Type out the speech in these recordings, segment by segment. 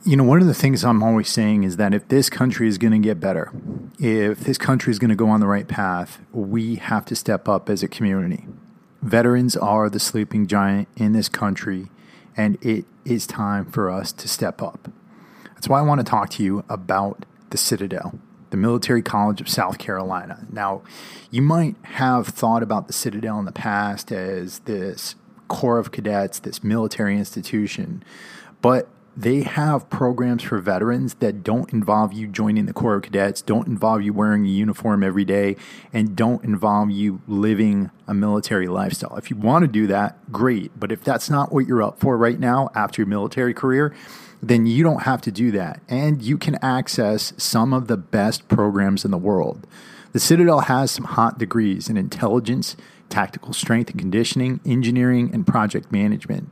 One of the things I'm always saying is that if this country is going to get better, if this country is going to go on the right path, we have to step up as a community. Veterans are the sleeping giant in this country, and it is time for us to step up. That's why I want to talk to you about the Citadel, the Military College of South Carolina. Now, you might have thought about the Citadel in the past as this Corps of Cadets, this military institution, but they have programs for veterans that don't involve you joining the Corps of Cadets, don't involve you wearing a uniform every day, and don't involve you living a military lifestyle. If you want to do that, great. But if that's not what you're up for right now after your military career, then you don't have to do that. And you can access some of the best programs in the world. The Citadel has some hot degrees in intelligence, tactical strength and conditioning, engineering, and project management.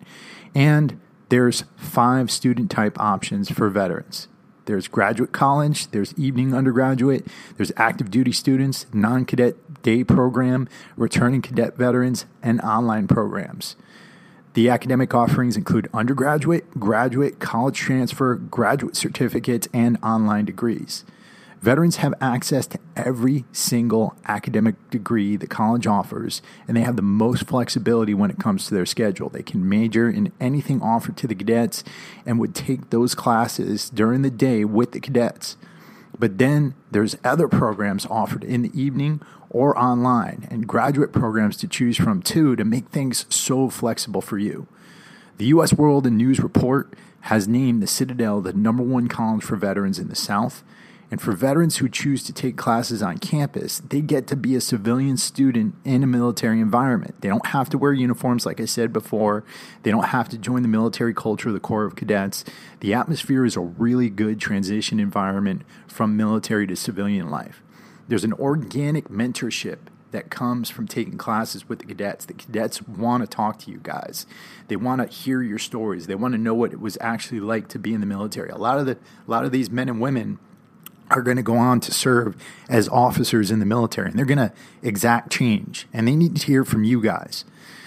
And there's 5 student type options for veterans. There's graduate college, there's evening undergraduate, there's active duty students, non-cadet day program, returning cadet veterans, and online programs. The academic offerings include undergraduate, graduate, college transfer, graduate certificates, and online degrees. Veterans have access to every single academic degree the college offers, and they have the most flexibility when it comes to their schedule. They can major in anything offered to the cadets and would take those classes during the day with the cadets. But then there's other programs offered in the evening or online, and graduate programs to choose from too, to make things so flexible for you. The U.S. World and News Report has named the Citadel the #1 college for veterans in the South. And for veterans who choose to take classes on campus, they get to be a civilian student in a military environment. They don't have to wear uniforms, like I said before. They don't have to join the military culture of the Corps of Cadets. The atmosphere is a really good transition environment from military to civilian life. There's an organic mentorship that comes from taking classes with the cadets. The cadets want to talk to you guys. They want to hear your stories. They want to know what it was actually like to be in the military. A lot of these men and women are going to go on to serve as officers in the military, and they're going to exact change, and they need to hear from you guys.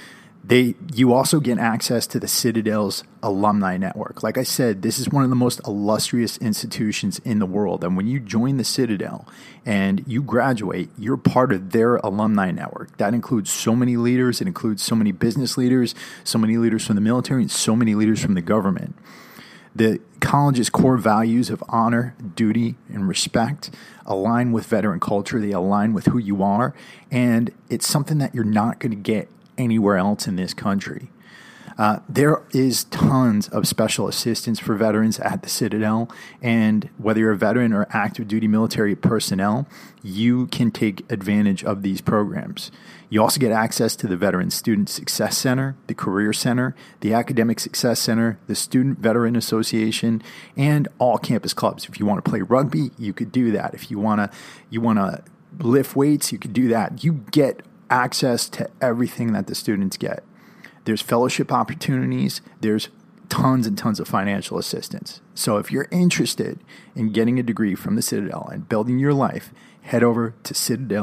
You also get access to the Citadel's alumni network. Like I said, this is one of the most illustrious institutions in the world, and when you join the Citadel and you graduate, you're part of their alumni network. That includes so many leaders. It includes so many business leaders, so many leaders from the military, and so many leaders from the government. The college's core values of honor, duty, and respect align with veteran culture. They align with who you are, and it's something that you're not going to get anywhere else in this country. There is tons of special assistance for veterans at the Citadel, and whether you're a veteran or active duty military personnel, you can take advantage of these programs. You also get access to the Veteran Student Success Center, the Career Center, the Academic Success Center, the Student Veteran Association, and all campus clubs. If you want to play rugby, you could do that. If you want to lift weights, you could do that. You get access to everything that the students get. There's fellowship opportunities. There's tons and tons of financial assistance. So if you're interested in getting a degree from the Citadel and building your life, head over to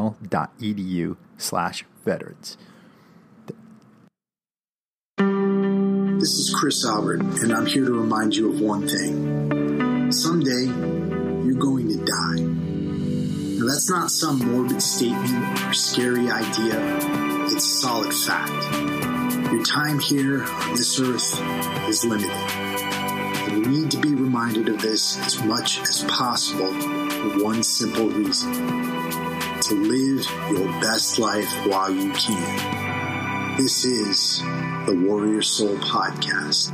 citadel.edu/veterans. This is Chris Albert, and I'm here to remind you of one thing. Someday, you're going to die. Now, that's not some morbid statement or scary idea. It's a solid fact. Your time here on this earth is limited. And you need to be reminded of this as much as possible for one simple reason: to live your best life while you can. This is the Warrior Soul Podcast.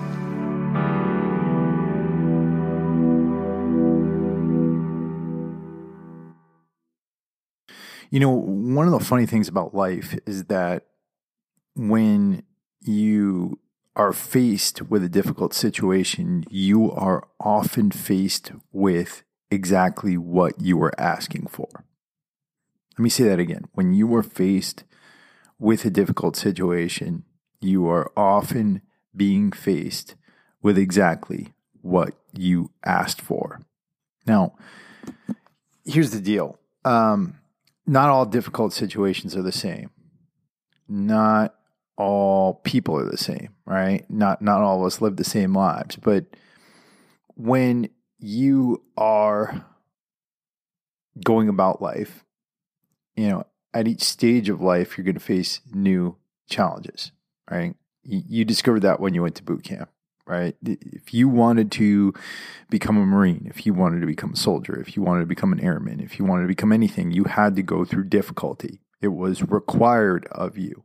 One of the funny things about life is that when you are faced with a difficult situation, you are often faced with exactly what you were asking for. Let me say that again. When you are faced with a difficult situation, you are often being faced with exactly what you asked for. Now, here's the deal. Not all difficult situations are the same. Not all people are the same, right? Not all of us live the same lives. But when you are going about life, at each stage of life, you're going to face new challenges, right? You discovered that when you went to boot camp, right? If you wanted to become a Marine, if you wanted to become a soldier, if you wanted to become an airman, if you wanted to become anything, you had to go through difficulty. It was required of you.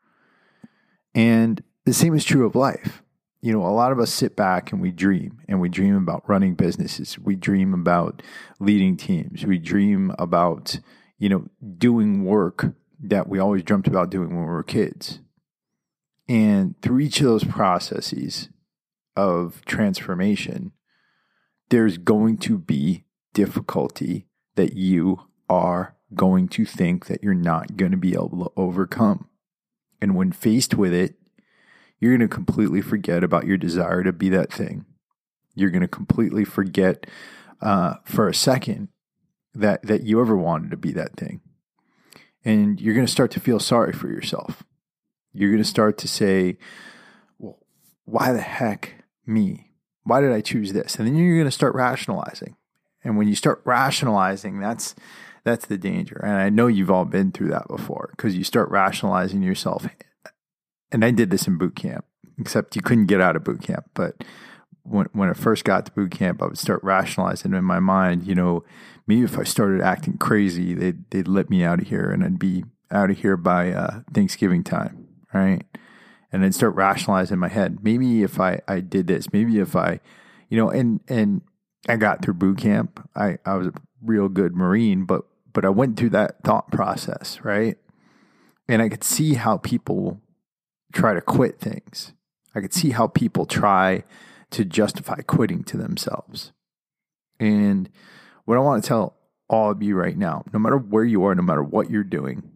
And the same is true of life. A lot of us sit back and we dream about running businesses. We dream about leading teams. We dream about, doing work that we always dreamt about doing when we were kids. And through each of those processes of transformation, there's going to be difficulty that you are going to think that you're not going to be able to overcome. And when faced with it, you're going to completely forget about your desire to be that thing. You're going to completely forget for a second that you ever wanted to be that thing. And you're going to start to feel sorry for yourself. You're going to start to say, well, why the heck me? Why did I choose this? And then you're going to start rationalizing. And when you start rationalizing, that's the danger. And I know you've all been through that before, because you start rationalizing yourself. And I did this in boot camp, except you couldn't get out of boot camp. But when I first got to boot camp, I would start rationalizing in my mind, maybe if I started acting crazy, they'd let me out of here and I'd be out of here by Thanksgiving time, right? And I'd start rationalizing in my head. Maybe if I did this, maybe if I, and I got through boot camp. I was a real good Marine, but I went through that thought process, right? And I could see how people try to quit things. I could see how people try to justify quitting to themselves. And what I want to tell all of you right now, no matter where you are, no matter what you're doing,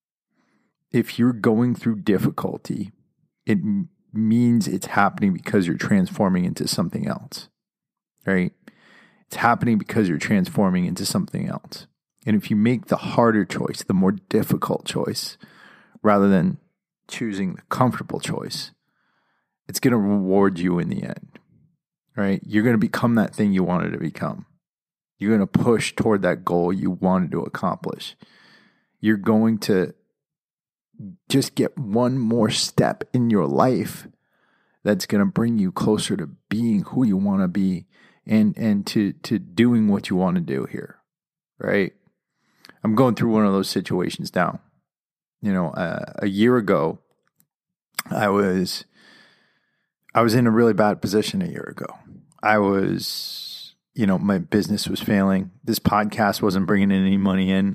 if you're going through difficulty, it means it's happening because you're transforming into something else, right? It's happening because you're transforming into something else. And if you make the harder choice, the more difficult choice, rather than choosing the comfortable choice, it's going to reward you in the end, right? You're going to become that thing you wanted to become. You're going to push toward that goal you wanted to accomplish. You're going to just get one more step in your life that's going to bring you closer to being who you want to be and to doing what you want to do here, right? I'm going through one of those situations now. A year ago, I was in a really bad position a year ago. I was, my business was failing. This podcast wasn't bringing any money in.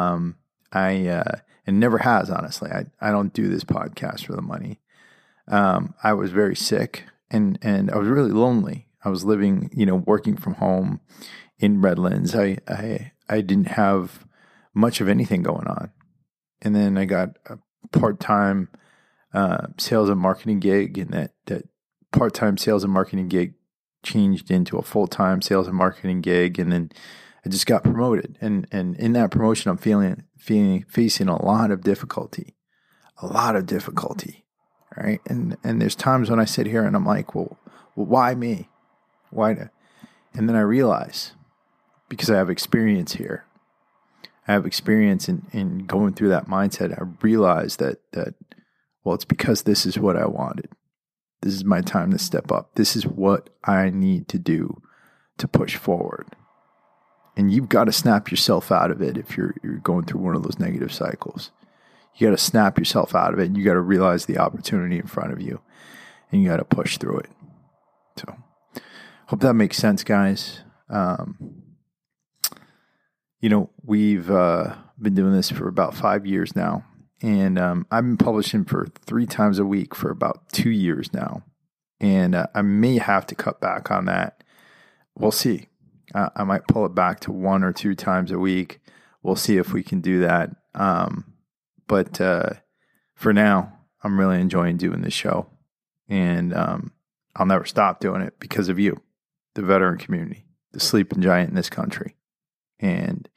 It never has, honestly. I don't do this podcast for the money. I was very sick and I was really lonely. I was living, working from home in Redlands. I didn't have much of anything going on. And then I got a part-time sales and marketing gig, and that part-time sales and marketing gig changed into a full-time sales and marketing gig, and then I just got promoted. And in that promotion, I'm facing a lot of difficulty, right? And there's times when I sit here and I'm like, well, why me? And then I realize, because I have experience here. I have experience in going through that mindset. I realized that it's because this is what I wanted. This is my time to step up. This is what I need to do to push forward. And you've got to snap yourself out of it if you're going through one of those negative cycles. You got to snap yourself out of it, and you got to realize the opportunity in front of you, and you got to push through it. So, hope that makes sense, guys. We've been doing this for about 5 years now, and I've been publishing for 3 times a week for about 2 years now, and I may have to cut back on that. We'll see. I might pull it back to 1 or 2 times a week. We'll see if we can do that. But for now, I'm really enjoying doing this show, and I'll never stop doing it because of you, the veteran community, the sleeping giant in this country. And,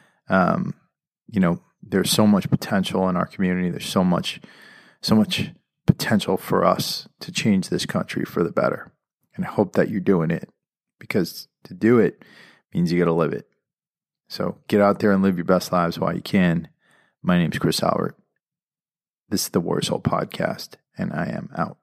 there's so much potential in our community. There's so much potential for us to change this country for the better. And I hope that you're doing it because to do it means you got to live it. So get out there and live your best lives while you can. My name's Chris Albert. This is the War Assault Podcast, and I am out.